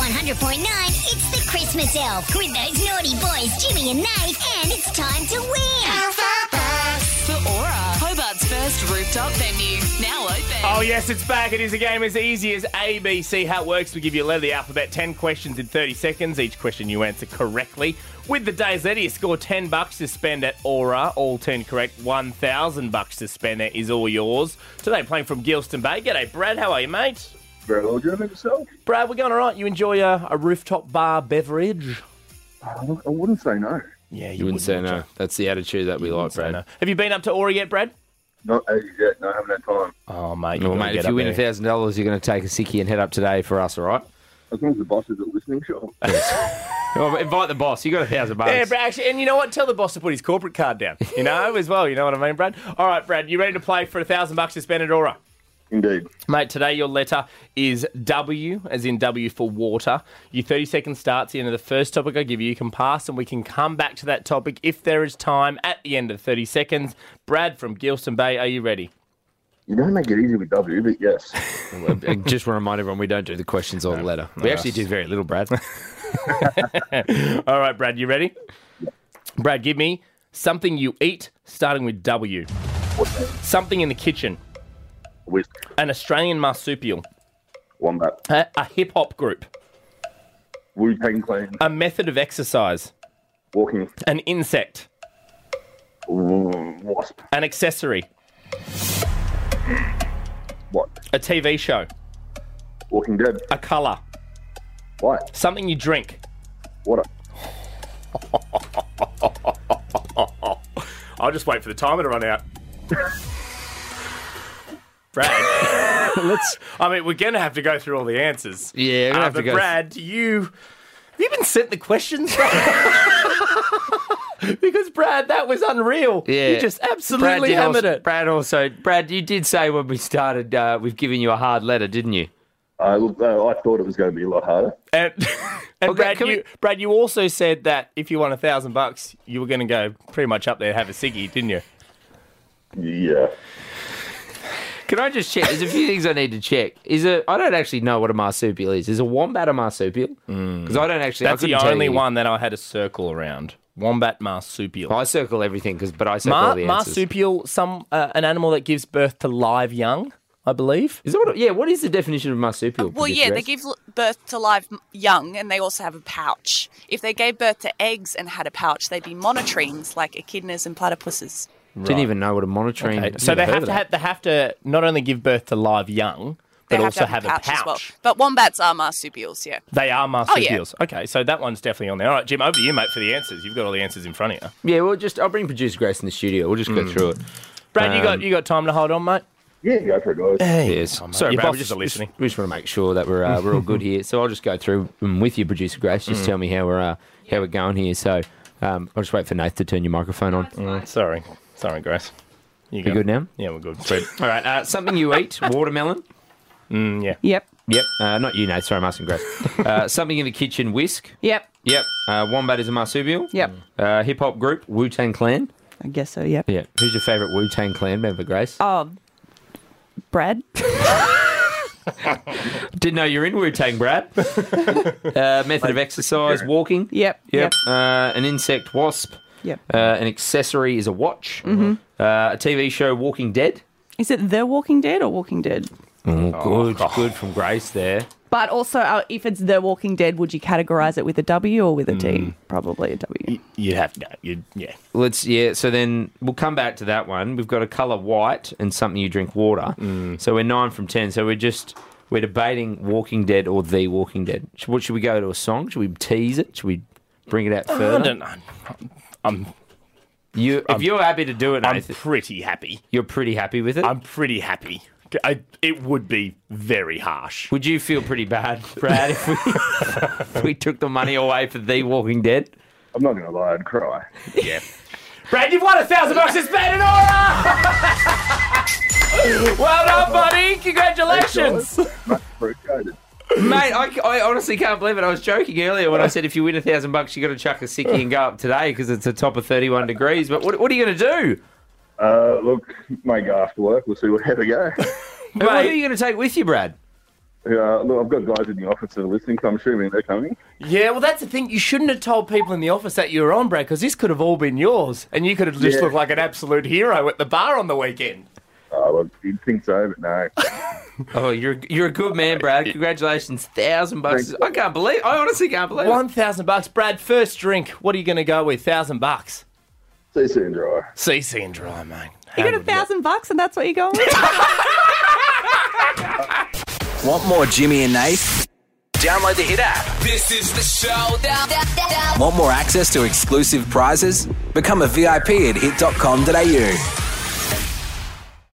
100.9, it's the Christmas Elf with those naughty boys, Jimmy and Nate, and it's time to win. For Aura, Hobart's first rooftop venue, now open. Oh, yes, it's back. It is a game as easy as ABC. How it works, we give you a letter of the alphabet, 10 questions in 30 seconds. Each question you answer correctly. With the day's letter, you score $10 to spend at Aura. All 10 correct, $1,000 to spend. That is all yours. Today, playing from Gilston Bay. G'day, Brad. How are you, mate? Very well, do you know yourself? Brad, we're going all right. You enjoy a rooftop bar beverage? I wouldn't say no. Yeah, You wouldn't say no. That's the attitude that we like, Brad. No. Have you been up to Aura yet, Brad? Not as yet. No, I haven't had time. Oh, mate. Well, mate, if you win $1,000, you're going to take a sickie and head up today for us, all right? As long as the bosses are listening, sure. Well, invite the boss. You got $1,000. Yeah, Brad, actually, and you know what? Tell the boss to put his corporate card down, as well. You know what I mean, Brad? All right, Brad, you ready to play for $1,000 to spend at Aura? Indeed. Mate, today your letter is W, as in W for water. Your 30 seconds starts the end of the first topic I give you. You can pass and we can come back to that topic if there is time at the end of 30 seconds. Brad from Gilston Bay, are you ready? You don't make it easy with W, but yes. I just want to remind everyone we don't do the questions or the letter. We actually do very little, Brad. All right, Brad, you ready? Brad, give me something you eat starting with W. What's that? Something in the kitchen. Whisk. An Australian marsupial. Wombat. A hip-hop group. Wu-Tang Clan. A method of exercise. Walking. An insect. Wasp. An accessory. What? A TV show. Walking Dead. A colour. What? Something you drink. Water. I'll just wait for the timer to run out. Brad, we're going to have to go through all the answers. Yeah, we're gonna have to but go. Brad, have you been sent the questions, Brad? Because, Brad, that was unreal. Yeah. You just absolutely hammered it. Brad, you did say when we started, we've given you a hard letter, didn't you? Look, I thought it was going to be a lot harder. And Okay, Brad, you also said that if you won $1,000, you were going to go pretty much up there and have a ciggy, didn't you? Yeah. Can I just check? There's a few things I need to check. I don't actually know what a marsupial is. Is a wombat a marsupial? Because I don't actually. That's I the couldn't tell only you. one that I had a circle around. Wombat marsupial. I circle everything, but I circle all the answers. Marsupial, an animal that gives birth to live young, I believe. Is that what? Yeah. What is the definition of marsupial? Well, yeah, they give birth to live young and they also have a pouch. If they gave birth to eggs and had a pouch, they'd be monotremes like echidnas and platypuses. Didn't even know what a monotreme. Okay. So they have to not only give birth to live young, but They also have to have a pouch as well. pouch. But wombats are marsupials, yeah. They are marsupials. Okay, so that one's definitely on there. All right, Jim, over to you, mate, for the answers. You've got all the answers in front of you. Yeah. I'll bring producer Grace in the studio. We'll just go through it. Brad, you got time to hold on, mate? Yeah, go for it, guys. Yes. Sorry, Your Brad. bosses are listening. We just want to make sure that we're all good here. So I'll just go through them with you, producer Grace. Just tell me how we're going here. So I'll just wait for Nath to turn your microphone on. Sorry, Grace. You good now? Yeah, we're good. Sweet. All right. Something you eat, watermelon. Yeah. Yep. Yep. Not you, Nate. Sorry, I'm asking Grace. Something in the kitchen, whisk. Yep. Yep. Wombat is a marsupial. Yep. Hip hop group, Wu-Tang Clan. I guess so, yep. Yeah. Who's your favourite Wu-Tang Clan member, Grace? Oh, Brad? Didn't know you're in Wu-Tang, Brad. Method of exercise, walking. Yep. Yep. An insect, wasp. Yep. An accessory is a watch. Mm-hmm. A TV show, Walking Dead. Is it The Walking Dead or Walking Dead? Good from Grace there. But also, if it's The Walking Dead, would you categorise it with a W or with a D? Probably a W. You'd have to go. Yeah. So then we'll come back to that one. We've got a colour white and something you drink water. So we're 9 from 10. So we're debating Walking Dead or The Walking Dead. Should we go to a song? Should we tease it? Should we bring it out further? I don't know. If you're happy to do it, I'm Nathan, pretty happy. you're pretty happy with it? I'm pretty happy. It would be very harsh. Would you feel pretty bad, Brad, if we took the money away for The Walking Dead? I'm not going to lie, I'd cry. Yeah. Brad, you've won $1,000 to spend in Aura! Well done, buddy. Congratulations. Much appreciated. Mate, I honestly can't believe it. I was joking earlier when I said if you win $1,000, you got to chuck a sickie and go up today because it's a top of 31 degrees. But what are you going to do? Look, may go after work. We'll see how we go. What are you going to take with you, Brad? Look, I've got guys in the office that are listening, so I'm assuming they're coming. Yeah, well, that's the thing. You shouldn't have told people in the office that you were on, Brad, because this could have all been yours, and you could have just looked like an absolute hero at the bar on the weekend. Oh, well, you'd think so, but no. Oh, you're a good man, Brad. Congratulations, $1,000. I honestly can't believe it. $1,000, Brad. First drink. What are you going to go with? $1,000. CC and dry. CC and dry, mate. You got $1,000 and that's what you're going with? Want more Jimmy and Nath? Download the Hit app. This is the showdown. Want more access to exclusive prizes? Become a VIP at hit.com.au.